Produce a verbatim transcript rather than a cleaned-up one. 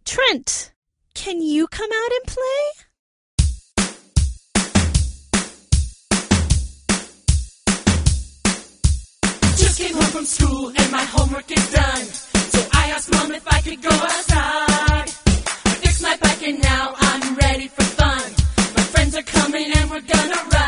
Trent, can you come out and play? Just came home from school and my homework is done. So I asked Mom if I could go outside. I fixed my bike and now I'm ready for fun. My friends are coming and we're gonna ride.